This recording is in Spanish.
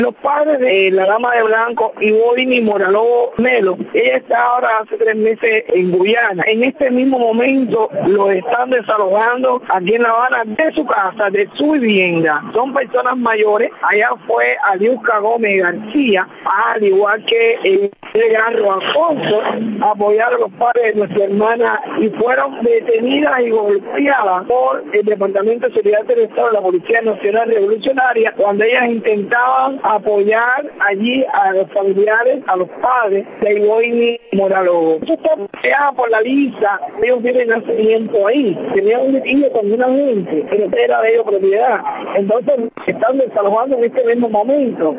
Los padres de la dama de blanco, Ivoini Moralobo Melo, ella está ahora hace 3 meses en Guyana. En este mismo momento los están desalojando aquí en La Habana de su casa, de su vivienda. Son personas mayores. Allá fue Aliusca Gómez García, al igual que Edgardo Alfonso, a apoyar a los padres de nuestra hermana y fueron detenidas y golpeadas por el Departamento de Seguridad del Estado de la Policía Nacional Revolucionaria cuando ellas intentaban apoyar allí a los familiares, a los padres de Ivoini Moralobo. Eso está peleado por la lista. Ellos tienen hace tiempo ahí. Tenían un litigio con una gente, pero era de ellos propiedad. Entonces están desalojando en este mismo momento.